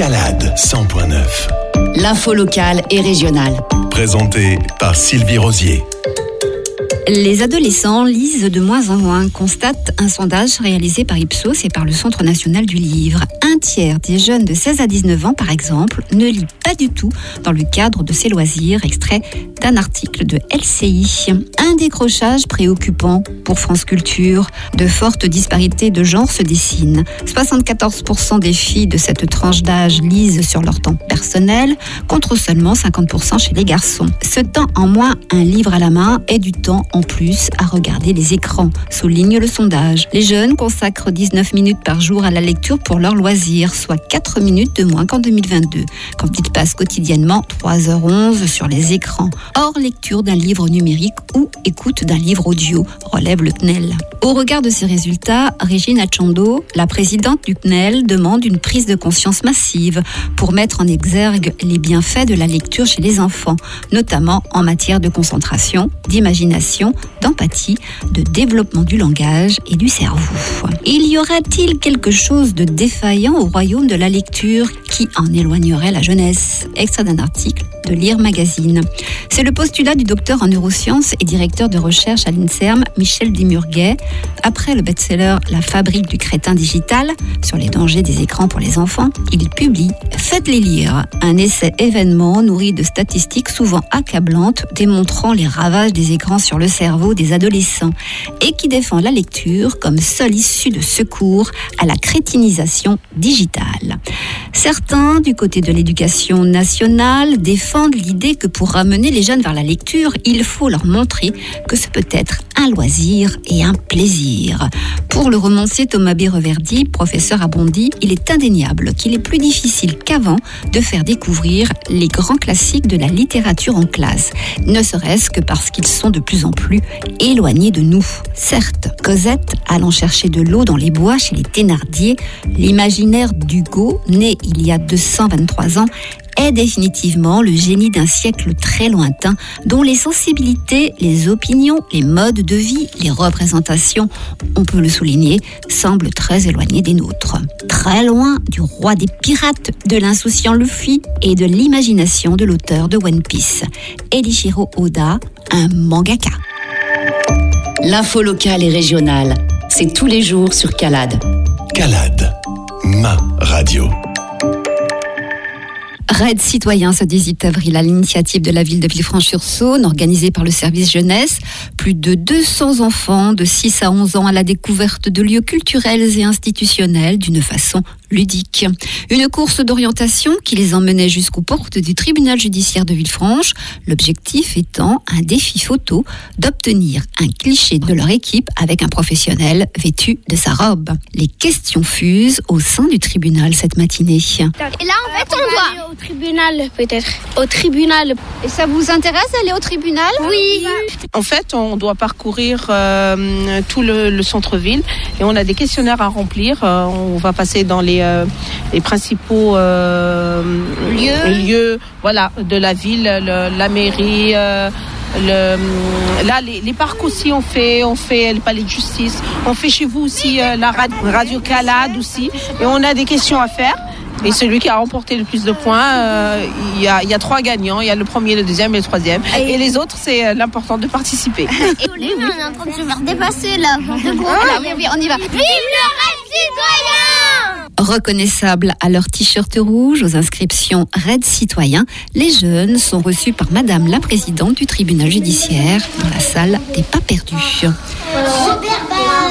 Calade 100.9. L'info locale et régionale. Présenté par Sylvie Rosier. Les adolescents lisent de moins en moins, constate un sondage réalisé par Ipsos et par le Centre national du livre. Un tiers des jeunes de 16 à 19 ans, par exemple, ne lit pas du tout dans le cadre de ses loisirs, extrait d'un article de LCI. Un décrochage préoccupant pour France Culture. De fortes disparités de genre se dessinent. 74% des filles de cette tranche d'âge lisent sur leur temps personnel, contre seulement 50% chez les garçons. Ce temps en moins, un livre à la main, est du temps en plus à regarder les écrans, souligne le sondage. Les jeunes consacrent 19 minutes par jour à la lecture pour leurs loisirs, soit 4 minutes de moins qu'en 2022, quand ils passent quotidiennement 3h11 sur les écrans, hors lecture d'un livre numérique ou écoute d'un livre audio, relève le CNEL. Au regard de ces résultats, Régine Achando, la présidente du CNEL, demande une prise de conscience massive pour mettre en exergue les bienfaits de la lecture chez les enfants, notamment en matière de concentration, d'imagination, d'empathie, de développement du langage et du cerveau. Il y aurait-il quelque chose de défaillant au royaume de la lecture qui en éloignerait la jeunesse? Extrait d'un article de Lire Magazine. C'est le postulat du docteur en neurosciences et directeur de recherche à l'INSERM, Michel Desmurguet. Après le best-seller La fabrique du crétin digital sur les dangers des écrans pour les enfants, il publie Faites-les lire, un essai événement nourri de statistiques souvent accablantes démontrant les ravages des écrans sur le cerveau des adolescents et qui défend la lecture comme seule issue de secours à la crétinisation digitale. Certains, du côté de l'éducation nationale, défendent l'idée que pour ramener les jeunes vers la lecture, il faut leur montrer que ce peut être un loisir et un plaisir. Pour le romancier Thomas B. Reverdy, professeur à Bondy, il est indéniable qu'il est plus difficile qu'avant de faire découvrir les grands classiques de la littérature en classe, ne serait-ce que parce qu'ils sont de plus en plus éloignés de nous. Certes, Cosette allant chercher de l'eau dans les bois chez les Thénardier, l'imaginaire d'Hugo, né il y a 223 ans, est définitivement le génie d'un siècle très lointain dont les sensibilités, les opinions, les modes de vie, les représentations, on peut le souligner, semblent très éloignés des nôtres. Très loin du roi des pirates, de l'insouciant Luffy et de l'imagination de l'auteur de One Piece, Eiichiro Oda, un mangaka. L'info locale et régionale, c'est tous les jours sur Calade. Calade, ma radio. Raid citoyen ce 18 avril à l'initiative de la ville de Villefranche-sur-Saône, organisé par le service jeunesse. Plus de 200 enfants de 6 à 11 ans à la découverte de lieux culturels et institutionnels d'une façon ludique. Une course d'orientation qui les emmenait jusqu'aux portes du tribunal judiciaire de Villefranche, l'objectif étant un défi photo d'obtenir un cliché de leur équipe avec un professionnel vêtu de sa robe. Les questions fusent au sein du tribunal cette matinée. Et là, en fait, on doit aller au tribunal, peut-être. Au tribunal. Et ça vous intéresse d'aller au tribunal? Oui. En fait, on doit parcourir tout le centre-ville et on a des questionnaires à remplir. On va passer dans les principaux lieux voilà, de la ville, la mairie. Les parcs aussi on fait le palais de justice. On fait chez vous aussi la radio Calade aussi. Et on a des questions à faire. Et celui qui a remporté le plus de points, il y a 3 gagnants. Il y a le premier, le deuxième et le troisième. Et les autres, c'est l'important de participer. Et on est en train de se faire dépasser là. Oui, on y va. Vive le Raid citoyen! Reconnaissables à leur t-shirt rouge, aux inscriptions Raid citoyen, les jeunes sont reçus par Madame la présidente du tribunal judiciaire dans la salle des pas perdus. Robert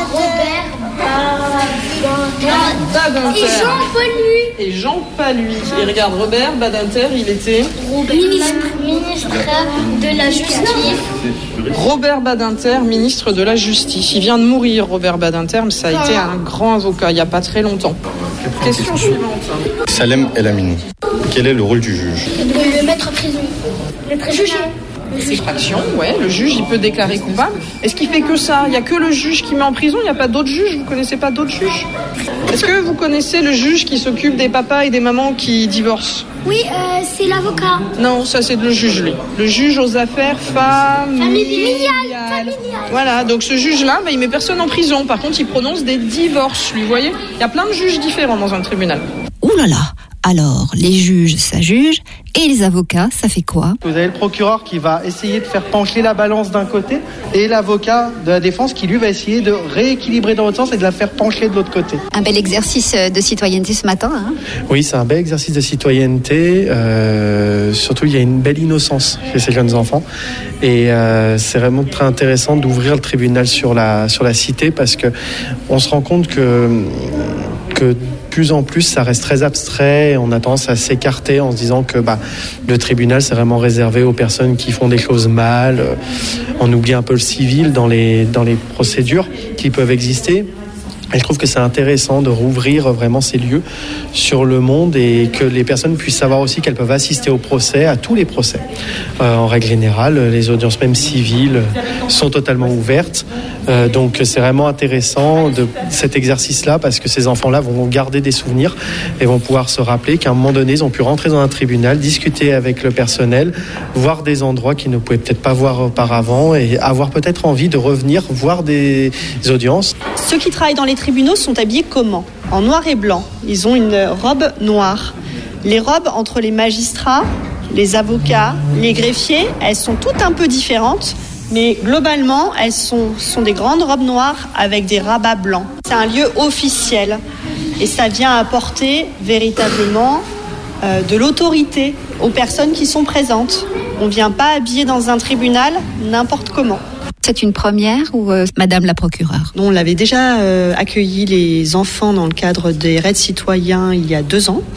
Badinter. Et Jean Paluy. Et Jean Paluy. Et regarde, Robert Badinter, il était ministre de la Justice. Robert Badinter, ministre de la Justice. Il vient de mourir, Robert Badinter, mais ça a été un grand avocat il n'y a pas très longtemps. Question suivante. Salem El Amini. Quel est le rôle du juge? De le mettre en prison. Le préjugé. Extraction, ouais, le juge il peut déclarer coupable. Est-ce qu'il fait que ça? Il n'y a que le juge qui met en prison, il n'y a pas d'autres juges? Vous connaissez pas d'autres juges? Est-ce que vous connaissez le juge qui s'occupe des papas et des mamans qui divorcent? Oui, c'est l'avocat. Non, ça c'est le juge, lui. Le juge aux affaires Familial. Voilà, donc ce juge-là, il met personne en prison. Par contre, il prononce des divorces, lui, vous voyez? Il y a plein de juges différents dans un tribunal. Où Ouh là là. Alors, les juges, ça juge, et les avocats, ça fait quoi ? Vous avez le procureur qui va essayer de faire pencher la balance d'un côté, et l'avocat de la défense qui, lui, va essayer de rééquilibrer dans l'autre sens et de la faire pencher de l'autre côté. Un bel exercice de citoyenneté ce matin, hein ? Oui, c'est un bel exercice de citoyenneté. Surtout, il y a une belle innocence chez ces jeunes enfants. Et c'est vraiment très intéressant d'ouvrir le tribunal sur la cité, parce que on se rend compte que de plus en plus, ça reste très abstrait. On a tendance à s'écarter en se disant que le tribunal, c'est vraiment réservé aux personnes qui font des choses mal. On oublie un peu le civil dans les procédures qui peuvent exister. Et je trouve que c'est intéressant de rouvrir vraiment ces lieux sur le monde et que les personnes puissent savoir aussi qu'elles peuvent assister au procès, à tous les procès. En règle générale, les audiences même civiles sont totalement ouvertes. Donc c'est vraiment intéressant de cet exercice-là, parce que ces enfants-là vont garder des souvenirs et vont pouvoir se rappeler qu'à un moment donné, ils ont pu rentrer dans un tribunal, discuter avec le personnel, voir des endroits qu'ils ne pouvaient peut-être pas voir auparavant et avoir peut-être envie de revenir voir des audiences. Ceux qui travaillent dans les tribunaux sont habillés comment ? En noir et blanc. Ils ont une robe noire. Les robes entre les magistrats, les avocats, les greffiers, elles sont toutes un peu différentes, mais globalement, elles sont des grandes robes noires avec des rabats blancs. C'est un lieu officiel et ça vient apporter véritablement de l'autorité aux personnes qui sont présentes. On ne vient pas habiller dans un tribunal n'importe comment. C'est une première ou Madame la procureure ? On l'avait déjà accueilli les enfants dans le cadre des raids citoyens il y a 2 ans.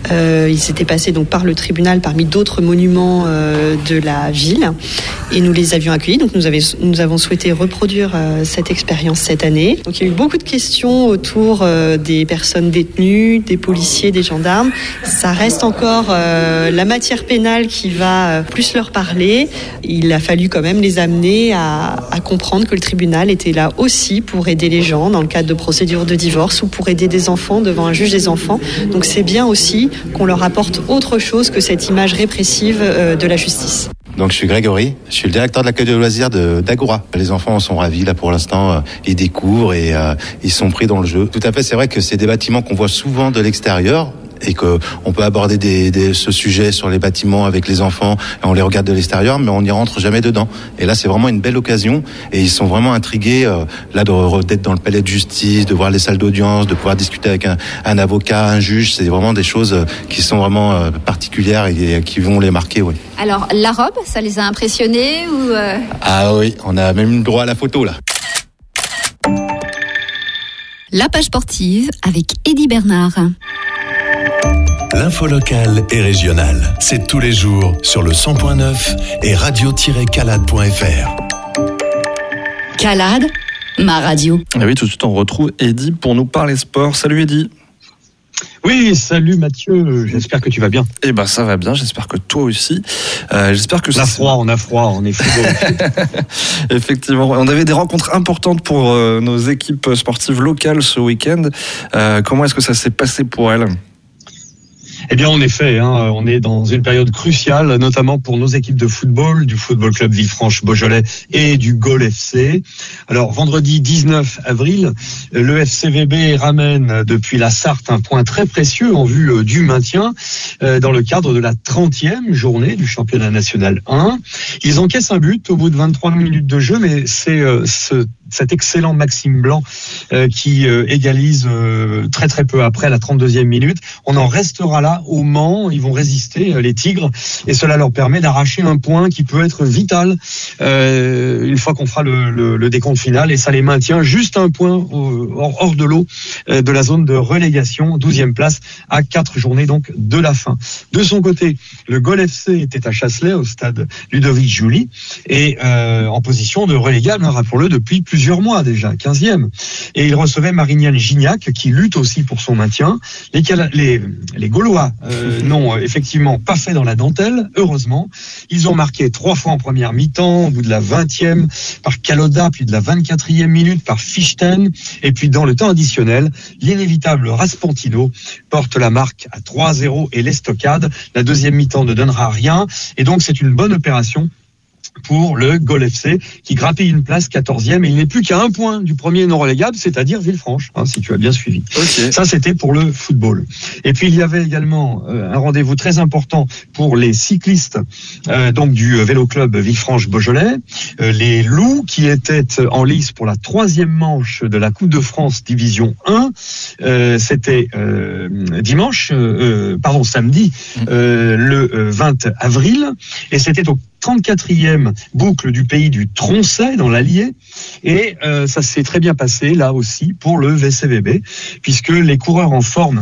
Ils s'étaient passés donc par le tribunal parmi d'autres monuments de la ville et nous les avions accueillis. Donc nous avons souhaité reproduire cette expérience cette année. Donc il y a eu beaucoup de questions autour des personnes détenues, des policiers, des gendarmes. Ça reste encore la matière pénale qui va plus leur parler. Il a fallu quand même les amener à comprendre que le tribunal était là aussi pour aider les gens dans le cadre de procédures de divorce ou pour aider des enfants devant un juge des enfants. Donc c'est bien aussi qu'on leur apporte autre chose que cette image répressive de la justice. Donc je suis Grégory, je suis le directeur de l'accueil de loisirs d'Agora. Les enfants sont ravis là pour l'instant, ils découvrent et ils sont pris dans le jeu. Tout à fait, c'est vrai que c'est des bâtiments qu'on voit souvent de l'extérieur. Et qu'on peut aborder ce sujet sur les bâtiments avec les enfants, et on les regarde de l'extérieur, mais on n'y rentre jamais dedans. Et là, c'est vraiment une belle occasion, et ils sont vraiment intrigués là d'être dans le palais de justice, de voir les salles d'audience, de pouvoir discuter avec un avocat, un juge. C'est vraiment des choses qui sont vraiment particulières et qui vont les marquer. Oui. Alors, la robe, ça les a impressionnés ou Ah oui, on a même le droit à la photo là. La page sportive avec Eddy Bernard. L'info locale et régionale, c'est tous les jours sur le 100.9 et radio-calade.fr. Calade, ma radio. Et oui, tout de suite on retrouve Eddy pour nous parler sport. Salut Eddy. Oui, salut Mathieu, j'espère que tu vas bien. Eh ben ça va bien, j'espère que toi aussi. J'espère que on a froid, on est frigo. Effectivement, on avait des rencontres importantes pour nos équipes sportives locales ce week-end. Comment est-ce que ça s'est passé pour elles ? Eh bien, en effet, on est dans une période cruciale, notamment pour nos équipes de football, du Football Club Villefranche-Beaujolais et du Gol FC. Alors, vendredi 19 avril, le FCVB ramène depuis la Sarthe un point très précieux en vue du maintien dans le cadre de la 30e journée du championnat national 1. Ils encaissent un but au bout de 23 minutes de jeu, mais c'est cet excellent Maxime Blanc qui égalise très très peu après la 32e minute. On en restera là au Mans, ils vont résister les Tigres et cela leur permet d'arracher un point qui peut être vital une fois qu'on fera le décompte final et ça les maintient juste un point hors de l'eau de la zone de relégation, 12e place à 4 journées donc de la fin. De son côté, le Gol FC était à Chasselet au stade Ludovic Joly et en position de relégable, rappelons-le, depuis plusieurs mois déjà, 15e. Et il recevait Marignane-Gignac qui lutte aussi pour son maintien. Les Gaulois n'ont effectivement pas fait dans la dentelle, heureusement. Ils ont marqué 3 fois en première mi-temps, au bout de la 20e par Caloda, puis de la 24e minute par Fichten. Et puis dans le temps additionnel, l'inévitable Raspontino porte la marque à 3-0 et l'estocade. La deuxième mi-temps ne donnera rien. Et donc c'est une bonne opération pour le Gol FC qui grappille une place 14e et il n'est plus qu'à 1 point du premier non relégable, c'est-à-dire Villefranche, si tu as bien suivi. Okay. Ça, c'était pour le football. Et puis, il y avait également un rendez-vous très important pour les cyclistes donc du vélo club Villefranche-Beaujolais, les Loups qui étaient en lice pour la 3e manche de la Coupe de France Division 1. C'était samedi, le 20 avril, et c'était au 34e boucle du pays du Troncet dans l'Allier, et ça s'est très bien passé là aussi pour le VCVB, puisque les coureurs en forme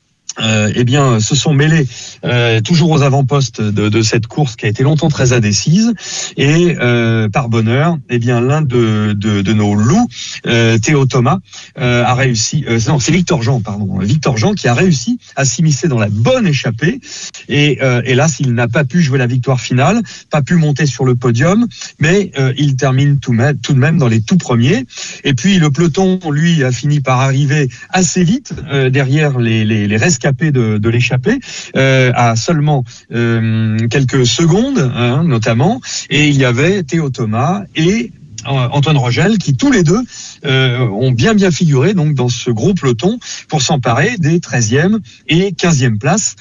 se sont mêlés toujours aux avant-postes de cette course qui a été longtemps très indécise, et par bonheur, l'un de nos loups, Théo Thomas, a réussi, c'est Victor Jean qui a réussi à s'immiscer dans la bonne échappée, et hélas il n'a pas pu jouer la victoire finale, pas pu monter sur le podium, mais il termine tout de même dans les tout premiers. Et puis le peloton, lui, a fini par arriver assez vite derrière les rescapés de l'échappée, à seulement quelques secondes, notamment, et il y avait Théo Thomas et Antoine Rogel qui tous les deux ont bien figuré donc dans ce gros peloton pour s'emparer des 13e et 15e places.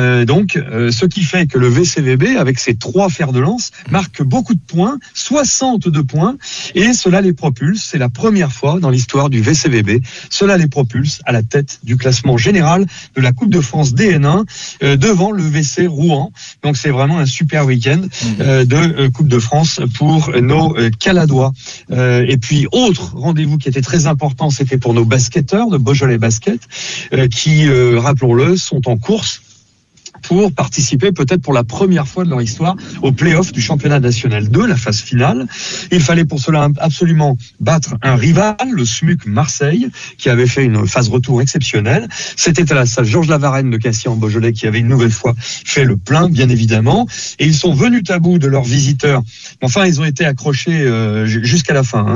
Ce qui fait que le VCVB, avec ses 3 fers de lance, marque beaucoup de points, 62 points, et cela les propulse. C'est la première fois dans l'histoire du VCVB. Cela les propulse à la tête du classement général de la Coupe de France DN1 devant le VC Rouen. Donc c'est vraiment un super week-end de Coupe de France pour nos Caladois. Et puis autre rendez-vous qui était très important, c'était pour nos basketteurs de Beaujolais Basket, qui, rappelons-le, sont en course pour participer peut-être pour la première fois de leur histoire au play-off du championnat national 2, la phase finale. Il fallait pour cela absolument battre un rival, le SMUC Marseille, qui avait fait une phase retour exceptionnelle. C'était à la salle Georges Lavarenne de Cassier en Beaujolais qui avait une nouvelle fois fait le plein, bien évidemment. Et ils sont venus à bout de leurs visiteurs. Enfin, ils ont été accrochés jusqu'à la fin,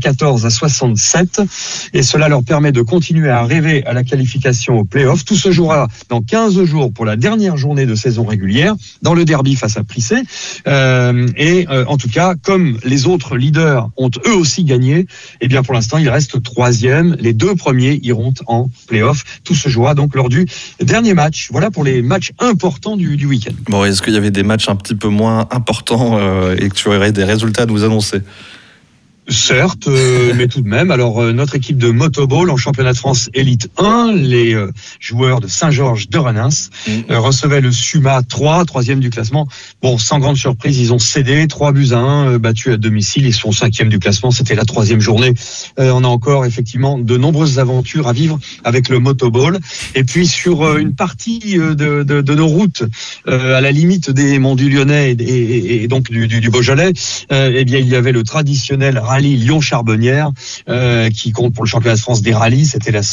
74-67. Et cela leur permet de continuer à rêver à la qualification au play-off. Tout se jouera dans 15 jours pour la dernière journée de saison régulière dans le derby face à Prissé, en tout cas comme les autres leaders ont eux aussi gagné, pour l'instant il reste 3e, les 2 premiers iront en play-off. Tout se jouera donc lors du dernier match. Voilà pour les matchs importants du week-end. Bon, est-ce qu'il y avait des matchs un petit peu moins importants et que tu aurais des résultats à nous annoncer? Certes, mais tout de même. Alors, notre équipe de motoball en championnat de France Élite 1, les joueurs de Saint-Georges de Renens, recevaient le SUMA 3e du classement. Bon, sans grande surprise, ils ont cédé 3-1, battus à domicile. Ils sont 5e du classement. C'était la 3e journée. On a encore effectivement de nombreuses aventures à vivre avec le motoball. Et puis, sur une partie de nos routes, à la limite des Monts du Lyonnais et donc du Beaujolais, il y avait le traditionnel rallye Lyon-Charbonnière qui compte pour le championnat de France des rallyes. C'était la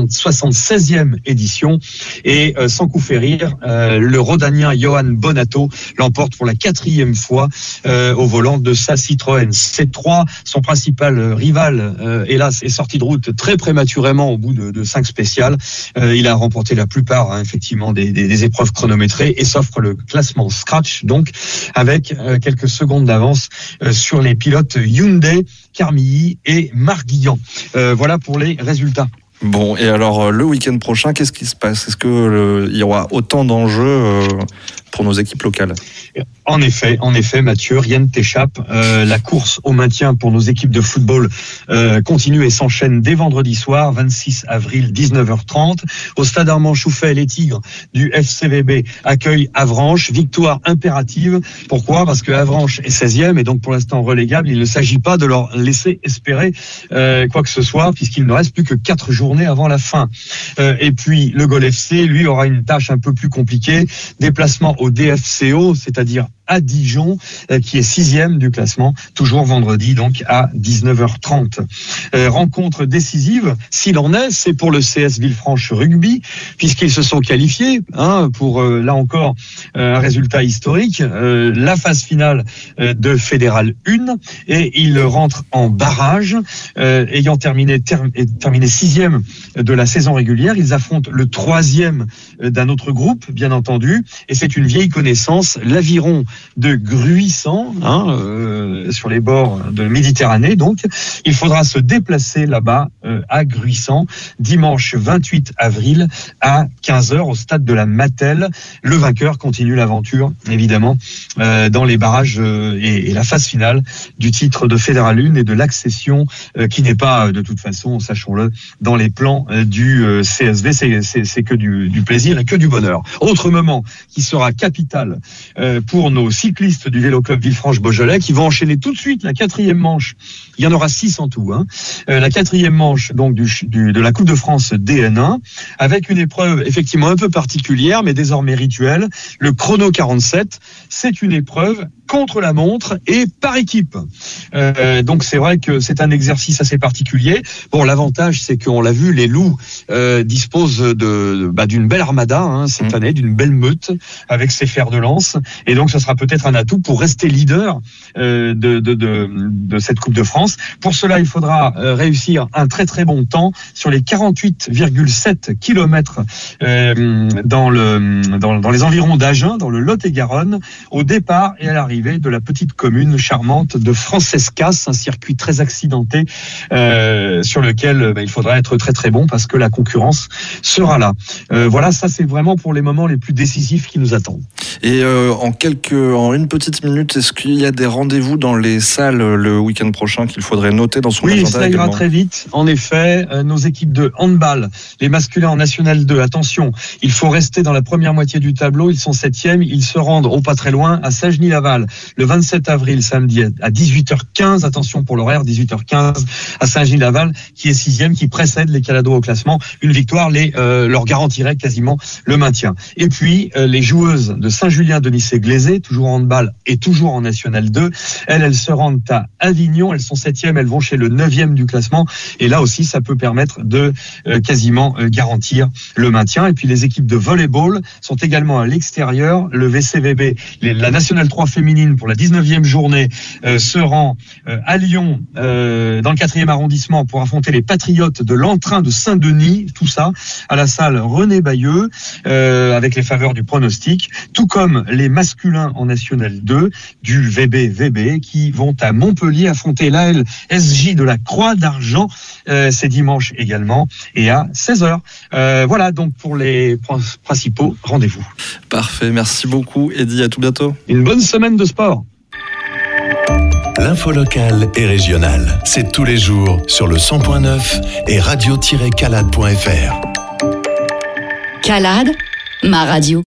76e édition, et sans coup fait rire, le Rhodanien Johan Bonato l'emporte pour la 4e fois au volant de sa Citroën C3. Son principal rival, hélas, est sorti de route très prématurément au bout de 5 spéciales. Il a remporté la plupart effectivement des épreuves chronométrées et s'offre le classement scratch, donc avec quelques secondes d'avance sur les pilotes Hyundai, Carmilly et Marguillan. Voilà pour les résultats. Bon, et alors le week-end prochain, qu'est-ce qui se passe? Est-ce qu'il y aura autant d'enjeux pour nos équipes locales? En effet, Mathieu, rien ne t'échappe. La course au maintien pour nos équipes de football continue et s'enchaîne dès vendredi soir, 26 avril, 19h30. Au stade Armand Chouffet, les Tigres du FCVB accueillent Avranches. Victoire impérative. Pourquoi? Parce que Avranches est 16e et donc pour l'instant relégable. Il ne s'agit pas de leur laisser espérer quoi que ce soit, puisqu'il ne reste plus que 4 journées avant la fin. Et puis le Gol FC, lui, aura une tâche un peu plus compliquée. Déplacement au DFCO, c'est-à-dire à Dijon, qui est 6e du classement, toujours vendredi, donc à 19h30. Rencontre décisive, s'il en est, c'est pour le CS Villefranche Rugby, puisqu'ils se sont qualifiés pour, là encore, un résultat historique, la phase finale de Fédéral 1, et ils rentrent en barrage, ayant terminé 6e de la saison régulière. Ils affrontent le 3e d'un autre groupe, bien entendu, et c'est une vieille connaissance, l'Aviron de Gruissant, sur les bords de la Méditerranée. Donc, il faudra se déplacer là-bas à Gruissant dimanche 28 avril à 15h au stade de la Matelle. Le vainqueur continue l'aventure, évidemment, dans les barrages et la phase finale du titre de Fédéral 1 et de l'accession qui n'est pas, de toute façon, sachons-le, dans les plans du CSV. C'est que du plaisir et que du bonheur. Autre moment qui sera capital pour nos cyclistes du Vélo Club Villefranche-Beaujolais qui vont enchaîner tout de suite la 4e manche. Il y en aura 6 en tout. La 4e manche donc de la Coupe de France DN1 avec une épreuve effectivement un peu particulière mais désormais rituelle. Le chrono 47, c'est une épreuve contre la montre et par équipe. Donc c'est vrai que c'est un exercice assez particulier. Bon, l'avantage c'est qu'on l'a vu, les loups disposent d'une belle armada cette année, d'une belle meute avec ses fers de lance, et donc ce sera peut-être un atout pour rester leader de cette Coupe de France. Pour cela, il faudra réussir un très très bon temps sur les 48,7 km dans les environs d'Agen, dans le Lot-et-Garonne, au départ et à l'arrivée de la petite commune charmante de Francescas, un circuit très accidenté sur lequel il faudra être très très bon parce que la concurrence sera là. Voilà, ça c'est vraiment pour les moments les plus décisifs qui nous attendent. Et en une petite minute, est-ce qu'il y a des rendez-vous dans les salles le week-end prochain qu'il faudrait noter dans son agenda? Oui, ça ira très vite. En effet, nos équipes de handball, les masculins en National 2, attention, il faut rester dans la première moitié du tableau. Ils sont 7e, ils se rendent au pas très loin à Saint-Genis-Laval le 27 avril, samedi à 18h15. Attention pour l'horaire, 18h15 à Saint-Genis-Laval, qui est 6e, qui précède les Calados au classement. Une victoire leur garantirait quasiment le maintien. Et puis, les joueuses de Saint-Julien de Nice-Glazé, toujours en handball et toujours en National 2, elles se rendent à Avignon. Elles sont 7e, elles vont chez le 9e du classement. Et là aussi, ça peut permettre de quasiment garantir le maintien. Et puis, les équipes de volleyball sont également à l'extérieur. Le VCVB, la National 3 féminine pour la 19e journée, se rend à Lyon, dans le 4e arrondissement, pour affronter les Patriotes de l'Entrain de Saint-Denis. Tout ça à la salle René Bayeux, avec les faveurs du pronostic, tout comme les masculins en National 2 du VB qui vont à Montpellier affronter l'ALSJ de la Croix d'Argent. C'est dimanche également et à 16h. Voilà donc pour les principaux rendez-vous. Parfait, merci beaucoup Eddy, à tout bientôt. Une bonne semaine de sport. L'info locale et régionale, c'est tous les jours sur le 100.9 et radio-calade.fr. Calade, ma radio.